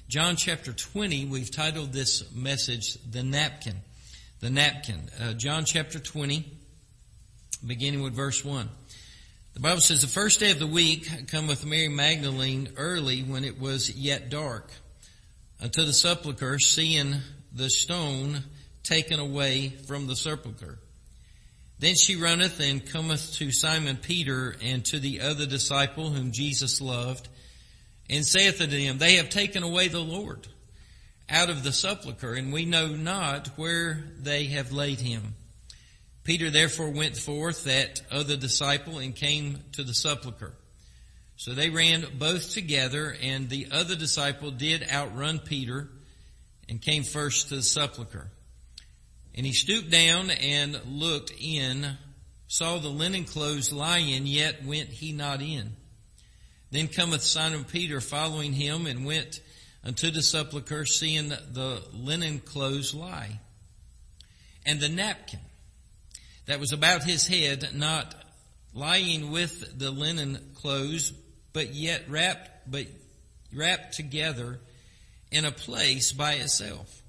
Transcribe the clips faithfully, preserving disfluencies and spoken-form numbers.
John chapter twenty, we've titled this message, The Napkin. The Napkin. Uh, John chapter twenty, beginning with verse one. The Bible says, the first day of the week cometh Mary Magdalene early when it was yet dark, unto the sepulchre, seeing the stone taken away from the sepulchre. Then she runneth and cometh to Simon Peter and to the other disciple whom Jesus loved, and saith unto them, They have taken away the Lord out of the sepulchre, and we know not where they have laid him. Peter therefore went forth, that other disciple, and came to the sepulchre. So they ran both together, and the other disciple did outrun Peter, and came first to the sepulchre. And he stooped down and looked in, saw the linen clothes lying, yet went he not in. Then cometh Simon Peter following him, and went unto the sepulchre, seeing the linen clothes lie, and the napkin that was about his head, not lying with the linen clothes, but yet wrapped, but wrapped together in a place by itself.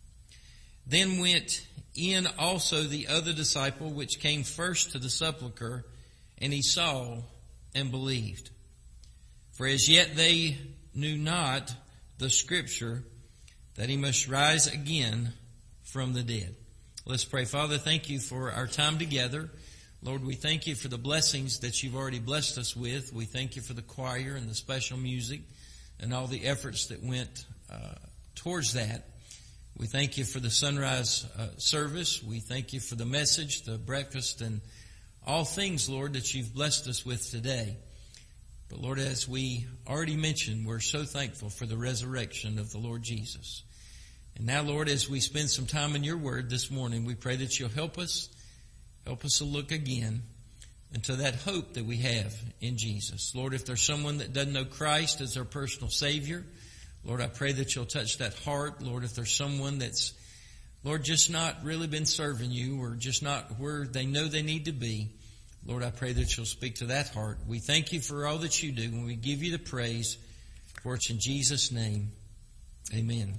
Then went in also the other disciple, which came first to the sepulchre, and he saw and believed. For as yet they knew not the scripture, that he must rise again from the dead. Let's pray. Father, thank you for our time together. Lord, we thank you for the blessings that you've already blessed us with. We thank you for the choir and the special music and all the efforts that went uh, towards that. We thank you for the sunrise uh, service. We thank you for the message, the breakfast, and all things, Lord, that you've blessed us with today. But Lord, as we already mentioned, we're so thankful for the resurrection of the Lord Jesus. And now, Lord, as we spend some time in your word this morning, we pray that you'll help us, help us to look again into that hope that we have in Jesus. Lord, if there's someone that doesn't know Christ as their personal Savior, Lord, I pray that you'll touch that heart. Lord, if there's someone that's, Lord, just not really been serving you or just not where they know they need to be, Lord, I pray that you'll speak to that heart. We thank you for all that you do, and we give you the praise, for it's in Jesus' name. Amen.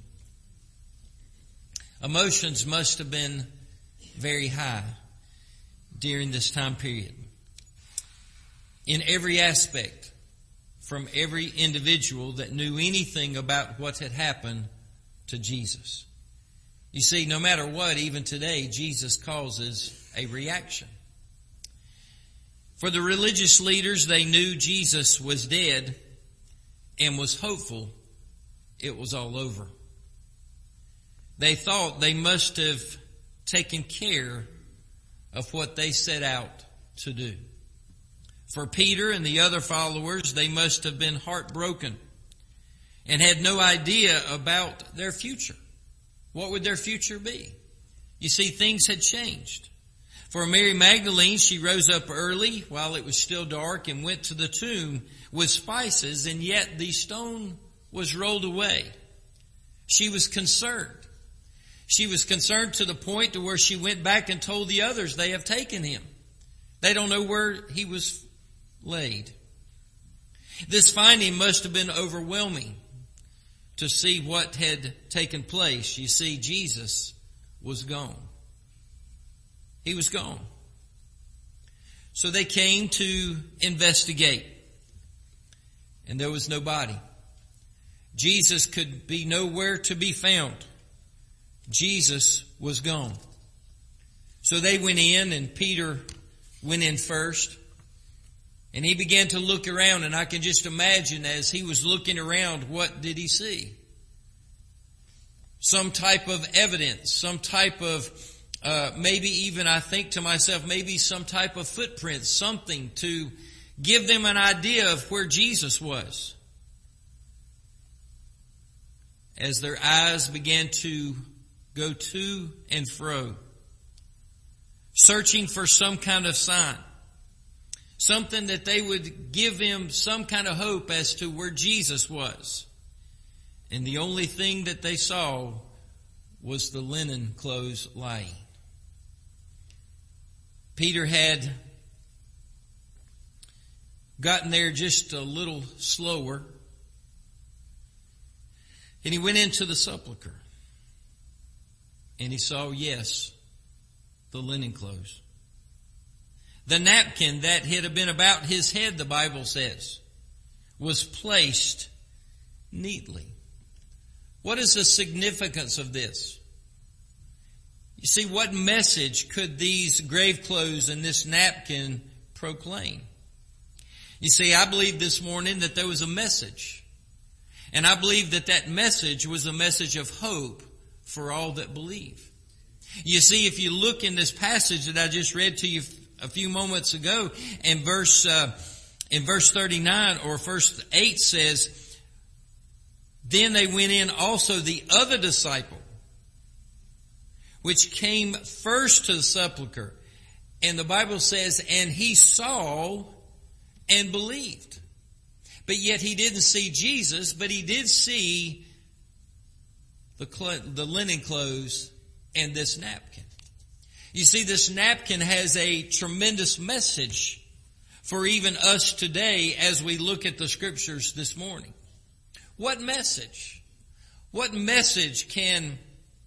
Emotions must have been very high during this time period. In every aspect, from every individual that knew anything about what had happened to Jesus. You see, no matter what, even today, Jesus causes a reaction. For the religious leaders, they knew Jesus was dead and was hopeful it was all over. They thought they must have taken care of what they set out to do. For Peter and the other followers, they must have been heartbroken and had no idea about their future. What would their future be? You see, things had changed. For Mary Magdalene, she rose up early while it was still dark and went to the tomb with spices, and yet the stone was rolled away. She was concerned. She was concerned to the point to where she went back and told the others they have taken him. They don't know where he was laid. This finding must have been overwhelming to see what had taken place. You see, Jesus was gone. He was gone. So they came to investigate, and there was no body. Jesus could be nowhere to be found. Jesus was gone. So they went in, and Peter went in first. And he began to look around, and I can just imagine as he was looking around, what did he see? Some type of evidence, some type of, uh, maybe even I think to myself, maybe some type of footprint, something to give them an idea of where Jesus was. As their eyes began to go to and fro, searching for some kind of sign, something that they would give them some kind of hope as to where Jesus was. And the only thing that they saw was the linen clothes lying. Peter had gotten there just a little slower. And he went into the sepulcher. And he saw, yes, the linen clothes. The napkin that had been about his head, the Bible says, was placed neatly. What is the significance of this? You see, what message could these grave clothes and this napkin proclaim? You see, I believe this morning that there was a message. And I believe that that message was a message of hope for all that believe. You see, if you look in this passage that I just read to you a few moments ago, in verse uh, in verse thirty-nine or verse eight says, then they went in also the other disciple, which came first to the sepulchre. And the Bible says, and he saw and believed. But yet he didn't see Jesus, but he did see the, cl- the linen clothes and this napkin. You see, this napkin has a tremendous message for even us today as we look at the scriptures this morning. What message? What message can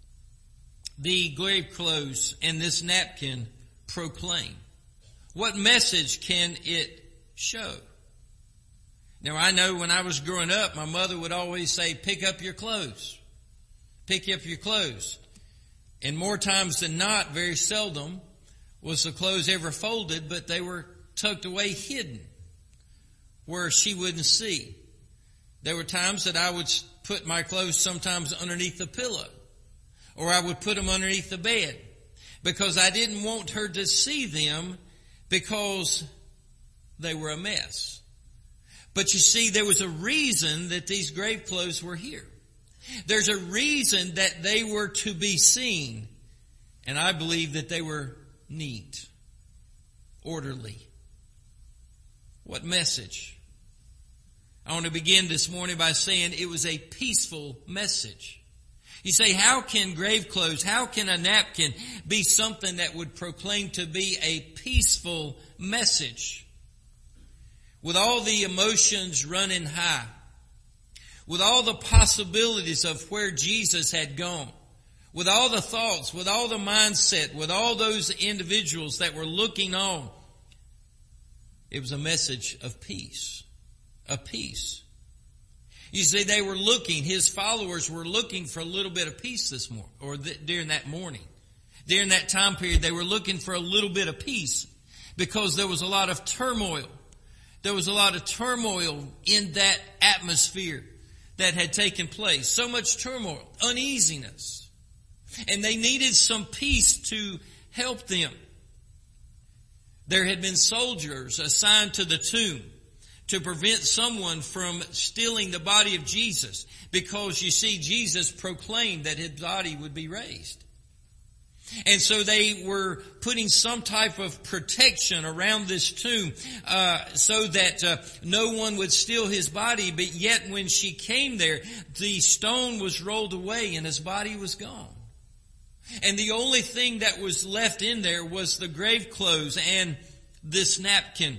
the grave clothes and this napkin proclaim? What message can it show? Now, I know when I was growing up, my mother would always say, pick up your clothes. Pick up your clothes. And more times than not, very seldom, was the clothes ever folded, but they were tucked away hidden where she wouldn't see. There were times that I would put my clothes sometimes underneath the pillow, or I would put them underneath the bed because I didn't want her to see them because they were a mess. But you see, there was a reason that these grave clothes were here. There's a reason that they were to be seen. And I believe that they were neat, orderly. What message? I want to begin this morning by saying it was a peaceful message. You say, how can grave clothes, how can a napkin be something that would proclaim to be a peaceful message? With all the emotions running high, with all the possibilities of where Jesus had gone, with all the thoughts, with all the mindset, with all those individuals that were looking on, it was a message of peace, of peace. You see, they were looking, his followers were looking for a little bit of peace this morning, or th- during that morning. During that time period, they were looking for a little bit of peace because there was a lot of turmoil. There was a lot of turmoil in that atmosphere that had taken place. So much turmoil, uneasiness. And they needed some peace to help them. There had been soldiers assigned to the tomb to prevent someone from stealing the body of Jesus, because you see, Jesus proclaimed that his body would be raised. And so they were putting some type of protection around this tomb uh, so that uh, no one would steal his body. But yet when she came there, the stone was rolled away and his body was gone. And the only thing that was left in there was the grave clothes and this napkin.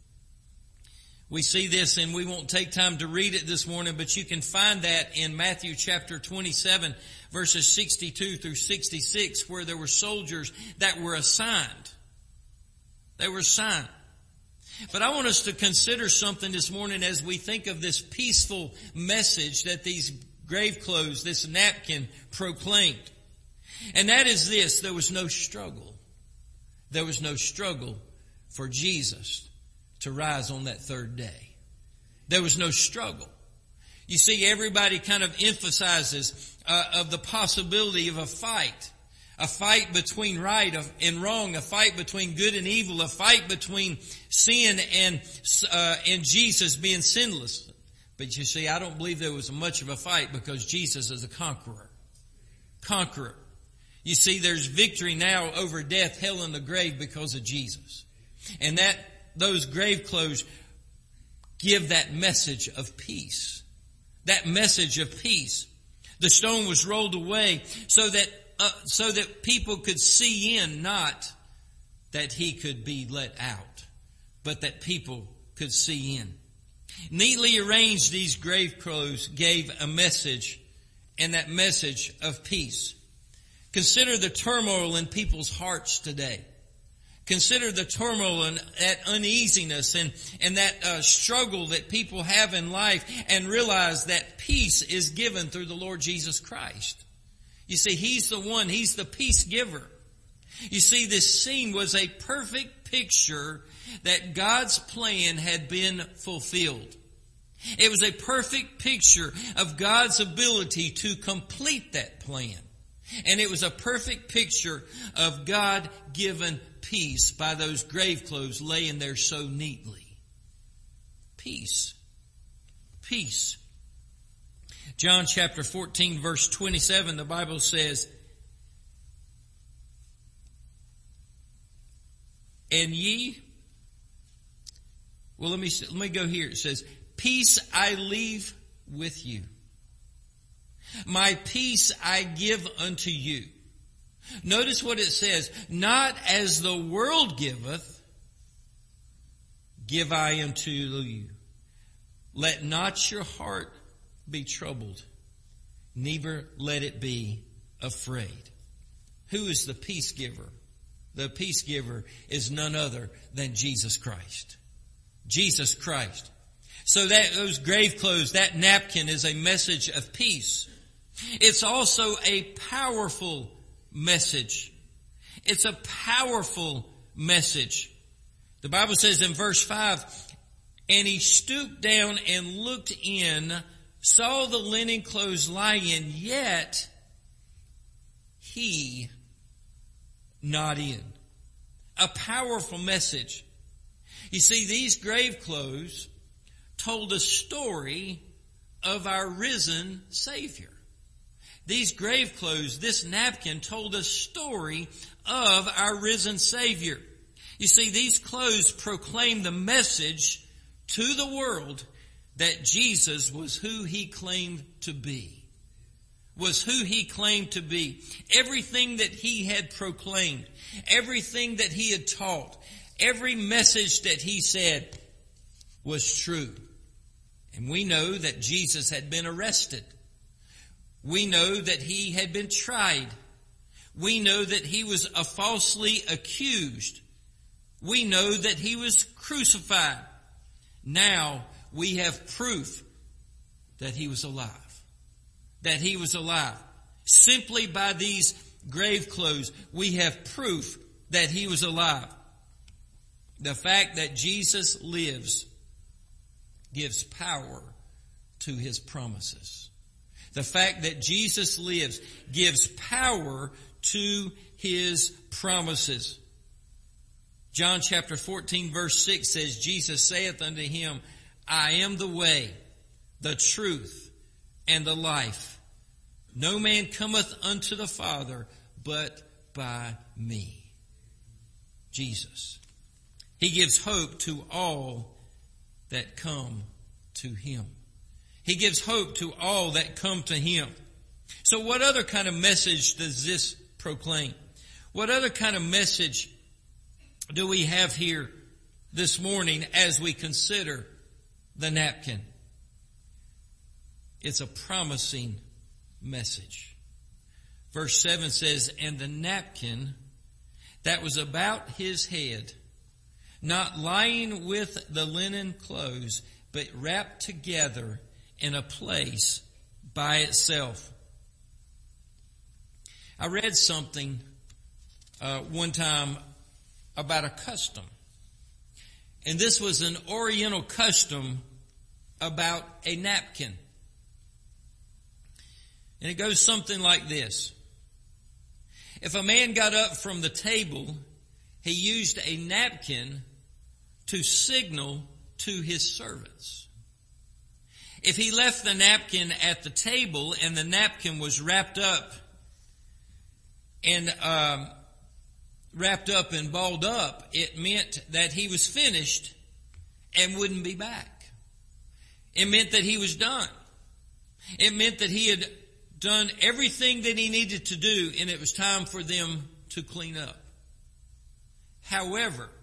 We see this, and we won't take time to read it this morning, but you can find that in Matthew chapter twenty-seven, verses sixty-two through sixty-six, where there were soldiers that were assigned. They were assigned. But I want us to consider something this morning as we think of this peaceful message that these grave clothes, this napkin, proclaimed. And that is this: there was no struggle. There was no struggle for Jesus to rise on that third day. There was no struggle. You see, everybody kind of emphasizes uh, of the possibility of a fight. A fight between right and wrong, a fight between good and evil, a fight between sin and uh, and Jesus being sinless. But you see, I don't believe there was much of a fight, because Jesus is a conqueror. Conqueror. You see, there's victory now over death, hell, and the grave because of Jesus. And that those grave clothes give that message of peace. That message of peace. The stone was rolled away so that uh, so that people could see in, not that he could be let out, but that people could see in. Neatly arranged, these grave clothes gave a message and that message of peace. Consider the turmoil in people's hearts today. Consider the turmoil and that uneasiness and, and that uh, struggle that people have in life, and realize that peace is given through the Lord Jesus Christ. You see, He's the one, He's the peace giver. You see, this scene was a perfect picture that God's plan had been fulfilled. It was a perfect picture of God's ability to complete that plan. And it was a perfect picture of God-given peace by those grave clothes laying there so neatly. Peace. Peace. John chapter fourteen verse twenty-seven, the Bible says, and ye, well let me, let me go here. It says, peace I leave with you. My peace I give unto you. Notice what it says. Not as the world giveth, give I unto you. Let not your heart be troubled, neither let it be afraid. Who is the peace giver? The peace giver is none other than Jesus Christ. Jesus Christ. So that those grave clothes, that napkin is a message of peace. It's also a powerful message. It's a powerful message. The Bible says in verse five, and he stooped down and looked in, saw the linen clothes lying, yet he not in. A powerful message. You see, these grave clothes told a story of our risen Savior. These grave clothes, this napkin, told a story of our risen Savior. You see, these clothes proclaim the message to the world that Jesus was who He claimed to be. Was who He claimed to be. Everything that He had proclaimed, everything that He had taught, every message that He said was true. And we know that Jesus had been arrested. We know that He had been tried. We know that He was uh, falsely accused. We know that He was crucified. Now we have proof that He was alive. That He was alive. Simply by these grave clothes, we have proof that He was alive. The fact that Jesus lives gives power to His promises. The fact that Jesus lives gives power to His promises. John chapter fourteen verse six says, Jesus saith unto him, I am the way, the truth, and the life. No man cometh unto the Father but by me. Jesus. He gives hope to all that come to Him. He gives hope to all that come to Him. So what other kind of message does this proclaim? What other kind of message do we have here this morning as we consider the napkin? It's a promising message. Verse seven says, and the napkin that was about His head, not lying with the linen clothes, but wrapped together in a place by itself. I read something uh, one time about a custom. And this was an Oriental custom about a napkin. And it goes something like this. If a man got up from the table, he used a napkin to signal to his servants. If he left the napkin at the table and the napkin was wrapped up and um, wrapped up and balled up, it meant that he was finished and wouldn't be back. It meant that he was done. It meant that he had done everything that he needed to do, and it was time for them to clean up. However,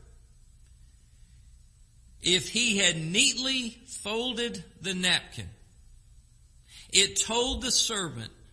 if he had neatly folded the napkin, it told the servant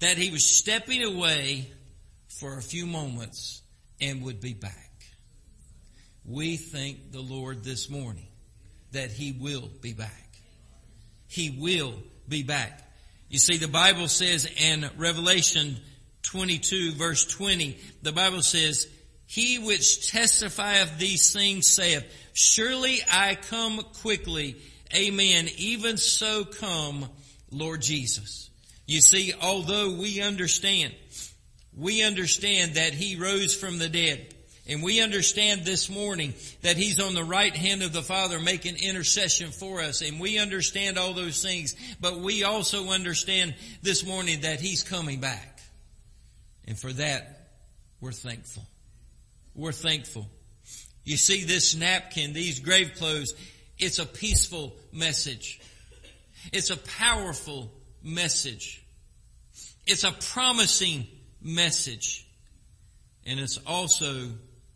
that he was stepping away for a few moments and would be back. We thank the Lord this morning that he will be back. He will be back. You see, the Bible says in Revelation twenty-two verse twenty, the Bible says, he which testifieth these things saith, surely I come quickly. Amen. Even so come, Lord Jesus. You see, although we understand, we understand that he rose from the dead. And we understand this morning that he's on the right hand of the Father making intercession for us. And we understand all those things. But we also understand this morning that he's coming back. And for that, we're thankful. We're thankful. You see, this napkin, these grave clothes, it's a peaceful message. It's a powerful message. It's a promising message. And it's also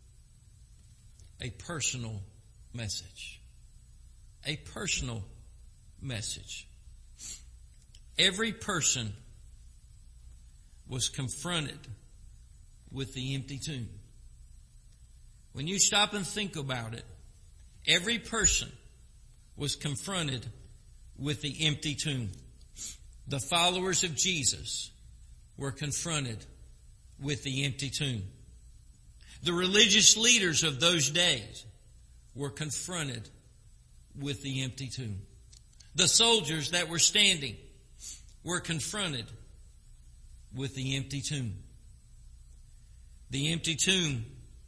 a personal message. A personal message. Every person was confronted with the empty tomb. When you stop and think about it, every person was confronted with the empty tomb. The followers of Jesus were confronted with the empty tomb. The religious leaders of those days were confronted with the empty tomb. The soldiers that were standing were confronted with the empty tomb. The empty tomb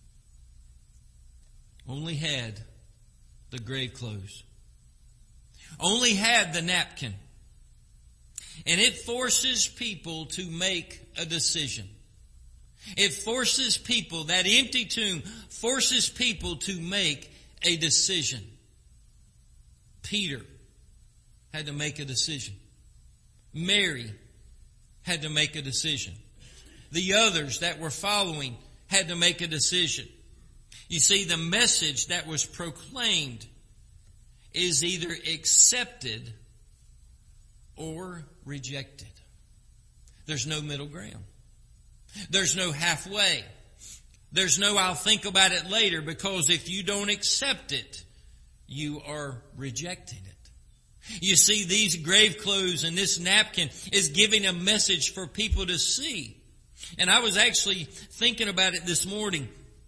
only had the grave clothes, only had the napkin. And it forces people to make a decision. It forces people, that empty tomb forces people to make a decision. Peter had to make a decision. Mary had to make a decision. The others that were following had to make a decision. You see, the message that was proclaimed is either accepted or rejected. There's no middle ground. There's no halfway. There's no I'll think about it later, because if you don't accept it, you are rejecting it. You see, these grave clothes and this napkin is giving a message for people to see. And I was actually thinking about it this morning.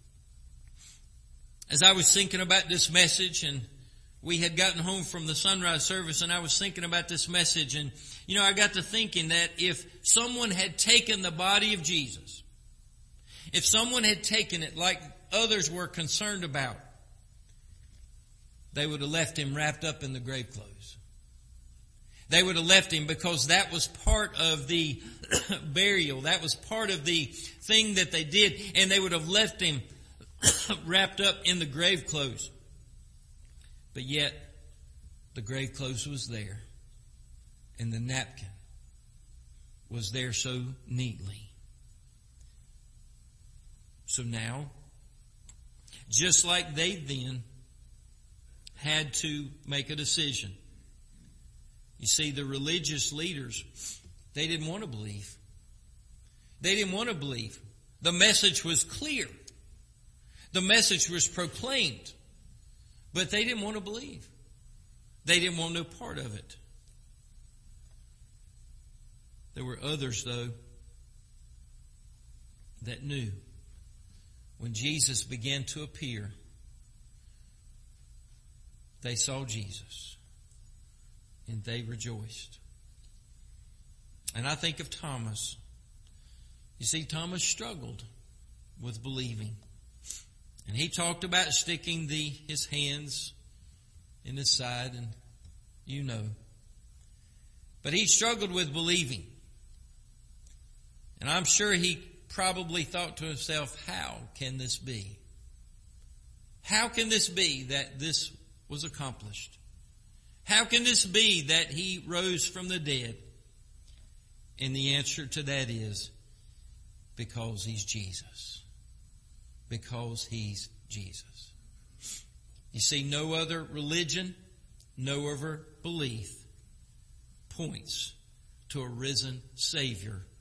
As I was thinking about this message, and we had gotten home from the sunrise service, and I was thinking about this message, and you know, I got to thinking that if someone had taken the body of Jesus, if someone had taken it like others were concerned about, they would have left him wrapped up in the grave clothes. They would have left him because that was part of the burial. That was part of the thing that they did, and they would have left him wrapped up in the grave clothes. But yet, the grave clothes was there, and the napkin was there so neatly. So now, just like they then had to make a decision. You see, the religious leaders, they didn't want to believe. They didn't want to believe. The message was clear. The message was proclaimed. But they didn't want to believe. They didn't want no part of it. There were others, though, that knew when Jesus began to appear, they saw Jesus and they rejoiced. And I think of Thomas. You see, Thomas struggled with believing. And he talked about sticking the his hands in his side, and you know. But he struggled with believing. And I'm sure he probably thought to himself, how can this be? How can this be that this was accomplished? How can this be that he rose from the dead? And the answer to that is because he's Jesus. Because he's Jesus. You see, no other religion, no other belief points to a risen Savior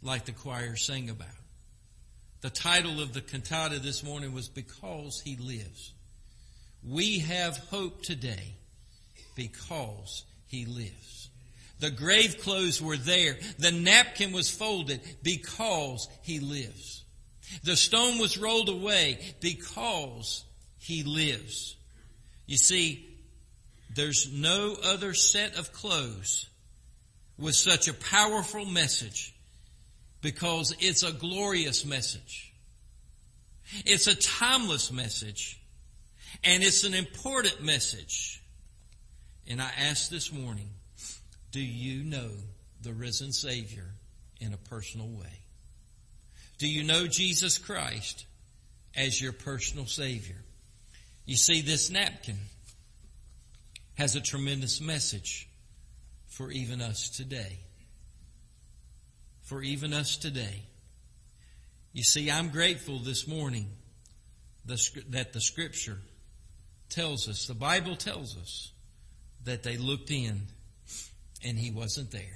like the choir sang about. The title of the cantata this morning was Because He Lives. We have hope today because He lives. The grave clothes were there. The napkin was folded because He lives. The stone was rolled away because He lives. You see, there's no other set of clothes with such a powerful message because it's a glorious message. It's a timeless message. And it's an important message. And I ask this morning, do you know the risen Savior in a personal way? Do you know Jesus Christ as your personal Savior? You see, this napkin has a tremendous message for even us today. For even us today. You see, I'm grateful this morning that the Scripture tells us, the Bible tells us, that they looked in and He wasn't there.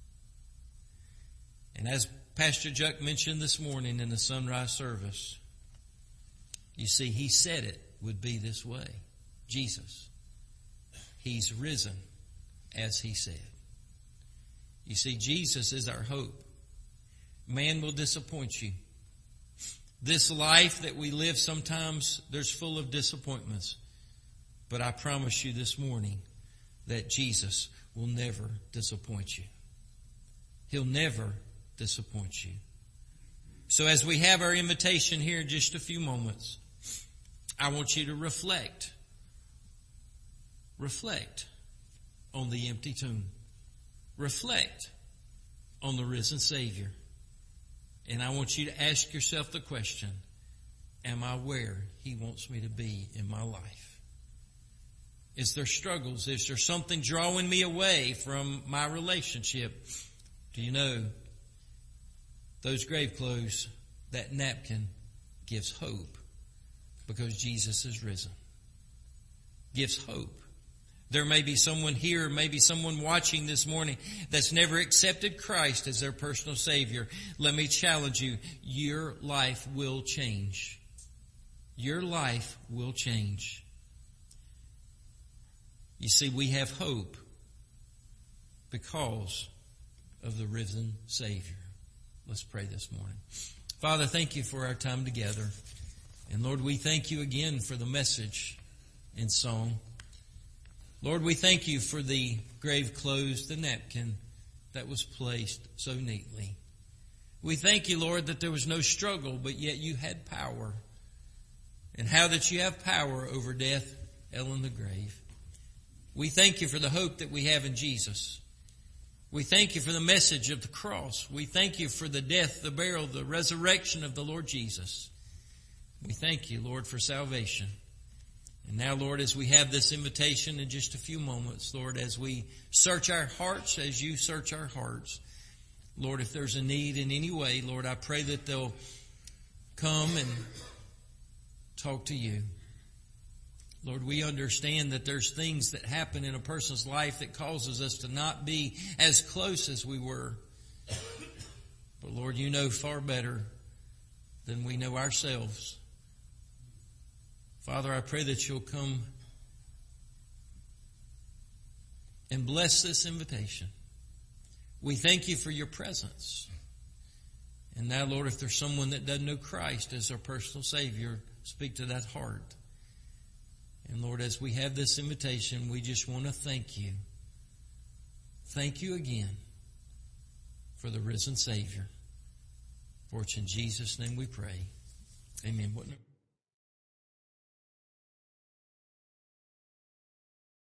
And as Pastor Juck mentioned this morning in the sunrise service, you see, He said it would be this way. Jesus. He's risen as He said. You see, Jesus is our hope. Man will disappoint you. This life that we live, sometimes there's full of disappointments. But I promise you this morning that Jesus will never disappoint you. He'll never disappoint you. So as we have our invitation here in just a few moments, I want you to reflect. Reflect on the empty tomb. Reflect on the risen Savior. And I want you to ask yourself the question, am I where He wants me to be in my life? Is there struggles? Is there something drawing me away from my relationship? Do you know those grave clothes, that napkin gives hope because Jesus is risen. Gives hope. There may be someone here, maybe someone watching this morning that's never accepted Christ as their personal Savior. Let me challenge you. Your life will change. Your life will change. You see, we have hope because of the risen Savior. Let's pray this morning. Father, thank you for our time together. And Lord, we thank you again for the message in song. Lord, we thank you for the grave clothes, the napkin that was placed so neatly. We thank you, Lord, that there was no struggle, but yet you had power. And how that you have power over death, hell, and the grave. We thank you for the hope that we have in Jesus. We thank you for the message of the cross. We thank you for the death, the burial, the resurrection of the Lord Jesus. We thank you, Lord, for salvation. And now, Lord, as we have this invitation in just a few moments, Lord, as we search our hearts, as you search our hearts, Lord, if there's a need in any way, Lord, I pray that they'll come and talk to you. Lord, we understand that there's things that happen in a person's life that causes us to not be as close as we were. But Lord, you know far better than we know ourselves. Father, I pray that you'll come and bless this invitation. We thank you for your presence. And now, Lord, if there's someone that doesn't know Christ as their personal Savior, speak to that heart. And Lord, as we have this invitation, we just want to thank you. Thank you again for the risen Savior. For it's in Jesus' name we pray. Amen.